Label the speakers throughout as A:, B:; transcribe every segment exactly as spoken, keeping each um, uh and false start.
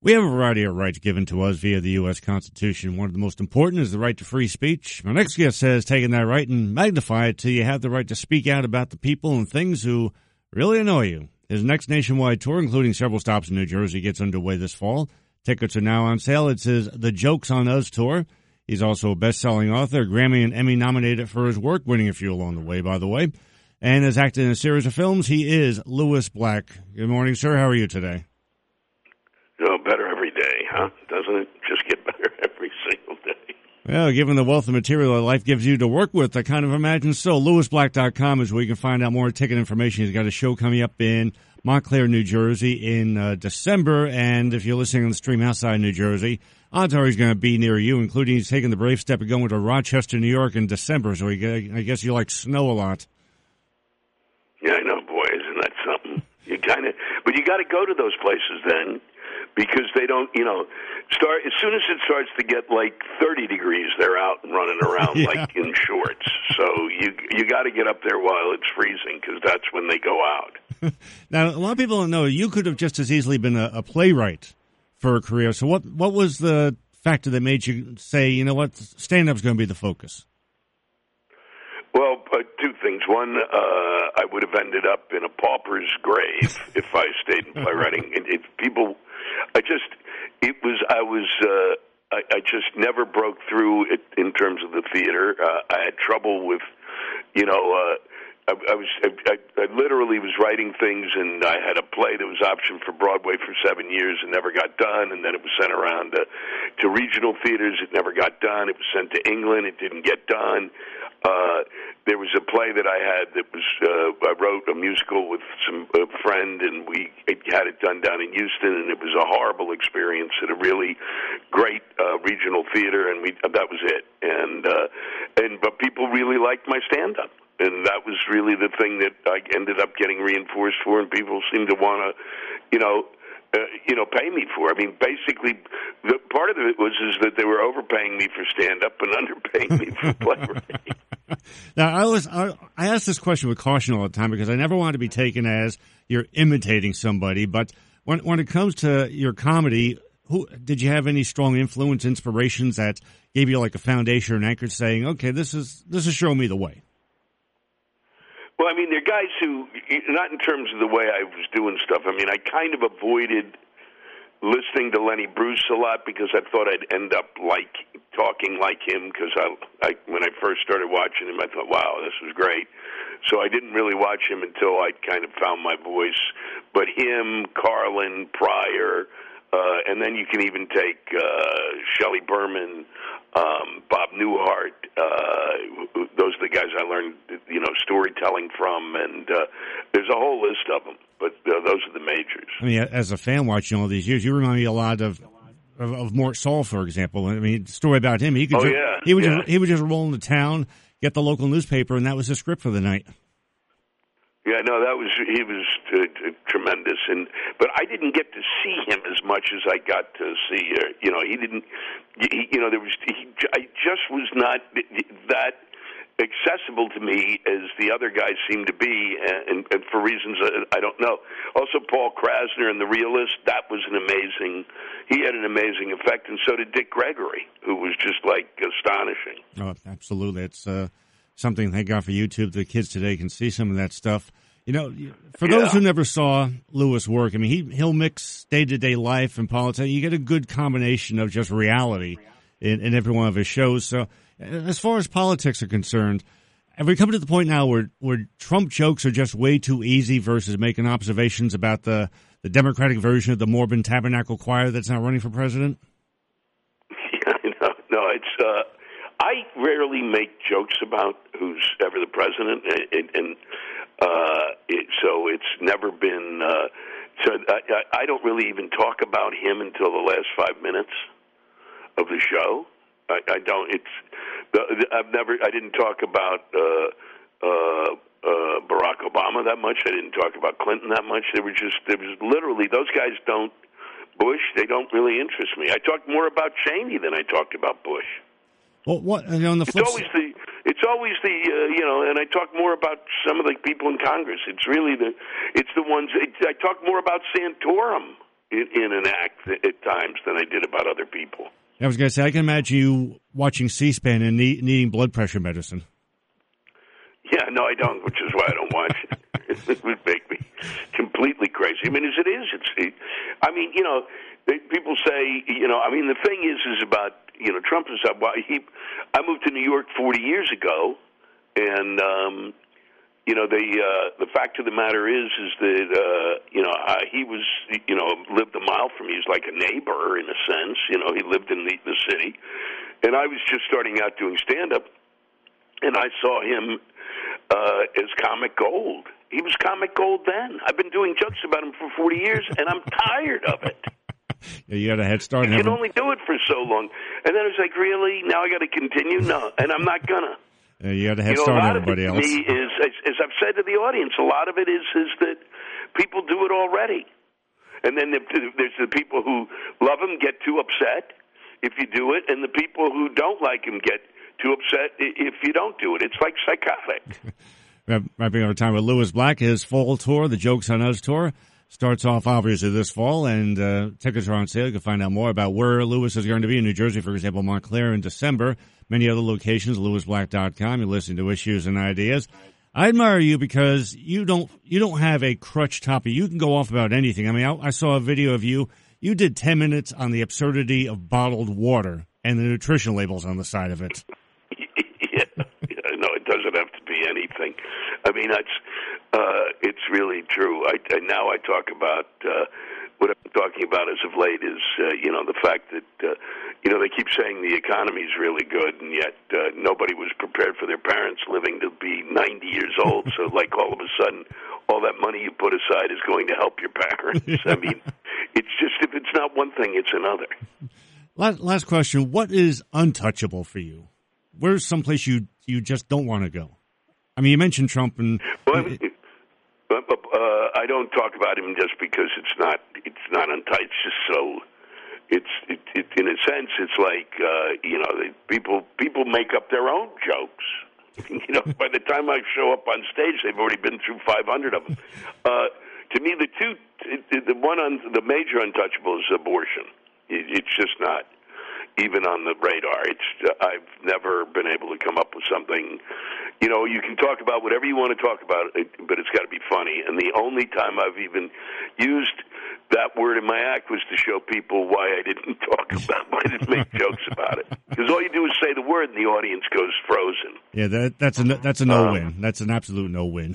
A: We have a variety of rights given to us via the U S Constitution. One of the most important is the right to free speech. My next guest says taking that right and magnify it till you have the right to speak out about the people and things who really annoy you. His next nationwide tour, including several stops in New Jersey, gets underway this fall. Tickets are now on sale. It's his The Joke's on Us tour. He's also a best-selling author, Grammy and Emmy nominated for his work, winning a few along the way, by the way, and has acted in a series of films. He is Lewis Black. Good morning, sir. How are you today?
B: Oh, better every day, huh? Doesn't it just get better every single day?
A: Well, given the wealth of material that life gives you to work with, I kind of imagine so. Lewis Black dot com is where you can find out more ticket information. He's got a show coming up in Montclair, New Jersey in uh, December, and if you're listening on the stream outside New Jersey, odds are he's going to be near you, including he's taking the brave step of going to Rochester, New York in December, so he, I guess you like snow a lot.
B: Yeah, I know, boy, isn't that something? You kind of, but you got to go to those places then, because they don't, you know, start as soon as it starts to get like thirty degrees, they're out and running around yeah. like in shorts. So you you got to get up there while it's freezing, because that's when they go out.
A: Now, a lot of people don't know you could have just as easily been a, a playwright for a career. So what what was the factor that made you say, you know what, stand-up's going to be the focus?
B: Well, uh, two things. One, uh, I would have ended up in a pauper's grave if I stayed in playwriting. It, it, people, I just, it was, I was, uh, I, I just never broke through it in terms of the theater. Uh, I had trouble with, you know, uh, I, I was, I, I literally was writing things, and I had a play that was optioned for Broadway for seven years and never got done, and then it was sent around to, to regional theaters. It never got done. It was sent to England. It didn't get done. Uh, there was a play that I had that was, uh, I wrote a musical with some a friend, and we had it done down in Houston, and it was a horrible experience at a really great uh, regional theater, and we that was it. And uh, and but people really liked my stand-up, and that was really the thing that I ended up getting reinforced for, and people seemed to want to, you know, Uh, you know, pay me for. I mean, basically, the part of it was is that they were overpaying me for stand-up and underpaying me for playwriting.
A: Now, I was I, I ask this question with caution all the time because I never want to be taken as you're imitating somebody. But when when it comes to your comedy, who did you have any strong influence, inspirations that gave you like a foundation or an anchor, saying, "Okay, this is this is showing me the way"?
B: Well, I mean, there are guys who, not in terms of the way I was doing stuff. I mean, I kind of avoided listening to Lenny Bruce a lot because I thought I'd end up like talking like him. Because I, I, when I first started watching him, I thought, "Wow, this was great." So I didn't really watch him until I kind of found my voice. But him, Carlin, Pryor, uh, and then you can even take uh, Shelley Berman, um, Bob Newhart. Uh, those are the guys I learned, you know, storytelling from, and uh, there's a whole list of them. But uh, those are the majors.
A: I mean, as a fan watching all these years, you remind me a lot of of, of Mort Saul, for example. I mean, the story about him, he could
B: oh,
A: just,
B: yeah.
A: he would
B: yeah.
A: just, he would just roll into town, get the local newspaper, and that was his script for the night.
B: Yeah, no, that was he was uh, t- tremendous, and but I didn't get to see him as much as I got to see. Uh, you know, he didn't. He, you know, there was. He, I just was not that accessible to me as the other guys seem to be, and, and for reasons I don't know. Also, Paul Krasner in The Realist, that was an amazing. He had an amazing effect, and so did Dick Gregory, who was just like astonishing.
A: Oh, absolutely! It's uh, something. Thank God for YouTube. The kids today can see some of that stuff. You know, for those
B: yeah.
A: who never saw Lewis work, I mean, he he'll mix day to day life and politics. You get a good combination of just reality in, in every one of his shows. So, as far as politics are concerned, have we come to the point now where, where Trump jokes are just way too easy versus making observations about the, the Democratic version of the Mormon Tabernacle Choir that's not running for president?
B: Yeah, no, no, it's. Uh, I rarely make jokes about who's ever the president, and, and uh, it, so it's never been. Uh, so I, I don't really even talk about him until the last five minutes of the show. I, I don't. It's. I've never. I didn't talk about uh, uh, uh, Barack Obama that much. I didn't talk about Clinton that much. There were just. There was literally those guys don't. Bush. They don't really interest me. I talked more about Cheney than I talked about Bush.
A: Well, what you know, on the flip
B: it's always the it's always the uh, you know, and I talk more about some of the people in Congress. It's really the it's the ones. It, I talk more about Santorum in, in an act at times than I did about other people.
A: I was going to say, I can imagine you watching C-SPAN and need, needing blood pressure medicine.
B: Yeah, no, I don't, which is why I don't watch it. It would make me completely crazy. I mean, as it is, it's. It, I mean, you know, they, people say, you know, I mean, the thing is, is about, you know, Trump is up. Well, he, I moved to New York forty years ago, and um, you know, the uh, the fact of the matter is, is that uh, you know, uh, he was, you know, lived a mile from me. He was like a neighbor in a sense. You know, he lived in the, the city, and I was just starting out doing stand up, and I saw him uh, as comic gold. He was comic gold then. I've been doing jokes about him for forty years, and I'm tired of it.
A: Yeah, you had a head start.
B: You can only do it for so long. And then I was like, really? Now I got to continue? No, and I'm not going to.
A: Yeah, you had a head
B: you know,
A: start on
B: a lot
A: everybody
B: of it
A: else.
B: To me is, as, as I've said to the audience, a lot of it is is that people do it already. And then there's the people who love him get too upset if you do it, and the people who don't like him get too upset if you don't do it. It's like psychotic.
A: Wrapping our time with Lewis Black, his fall tour, the Jokes on Us tour, starts off obviously this fall, and uh, tickets are on sale. You can find out more about where Lewis is going to be in New Jersey, for example, Montclair in December. Many other locations, lewis black dot com. You're listening to Issues and Ideas. I admire you because you don't you don't have a crutch topic. You can go off about anything. I mean, I, I saw a video of you. You did ten minutes on the absurdity of bottled water and the nutrition labels on the side of it.
B: Yeah, yeah, no, it doesn't have to be anything. I mean, that's uh, it's really true. I, I now I talk about uh, what I'm talking about as of late is uh, you know the fact that uh, you know they keep saying the economy is really good, and yet uh, nobody was prepared for their parents living to be ninety years old. So, like all of a sudden, all that money you put aside is going to help your parents. I mean, it's just if it's not one thing, it's another.
A: Last, last question: what is untouchable for you? Where's someplace you you just don't want to go? I mean, you mentioned Trump, and
B: well, uh, uh, I don't talk about him just because it's not it's not untouched. It's just so it's it, it, in a sense it's like uh, you know they, people people make up their own jokes. You know, by the time I show up on stage, they've already been through five hundred of them. Uh, to me, the two the one on the major untouchable is abortion. It, it's just not even on the radar. It's uh, I've never been able to come up with something. You know, you can talk about whatever you want to talk about, but it's got to be funny. And the only time I've even used that word in my act was to show people why I didn't talk about, why I didn't make jokes about it. Because all you do is say the word, and the audience goes frozen.
A: Yeah, that, that's a that's a no win. Um, that's an absolute no win.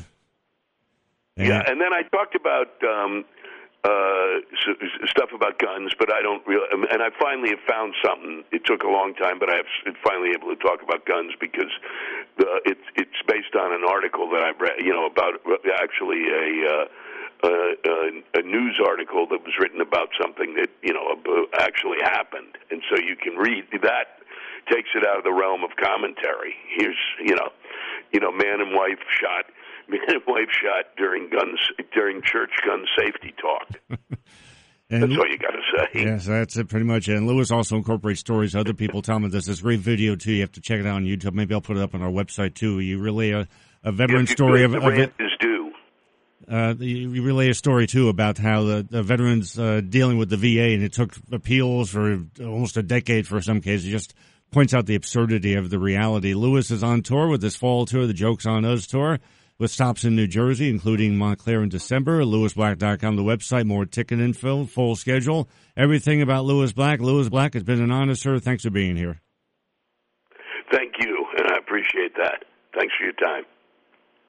B: And yeah, and then I talked about um, uh, stuff about guns, but I don't really. And I finally have found something. It took a long time, but I have finally able to talk about guns because the, it's it's based on an article that I've read. You know, about actually a. Uh, Uh, uh, a news article that was written about something that, you know, actually happened. And so you can read that, takes it out of the realm of commentary. Here's, you know, you know, man and wife shot, man and wife shot during guns, during church gun safety talk. And that's all you got to say.
A: Yes, that's it pretty much. And Lewis also incorporates stories other people tell me. There's this great video, too. You have to check it out on YouTube. Maybe I'll put it up on our website, too. You relay a, a veteran
B: yeah,
A: story of,
B: the
A: of it.
B: Is due.
A: Uh, you relay a story, too, about how the, the veterans uh, dealing with the V A, and it took appeals for almost a decade for some cases. It just points out the absurdity of the reality. Lewis is on tour with this fall tour, the Jokes on Us tour, with stops in New Jersey, including Montclair in December. lewis black dot com, the website, more ticket info, full schedule, everything about Lewis Black. Lewis Black, it's been an honor, sir. Thanks for being here.
B: Thank you, and I appreciate that. Thanks for your time.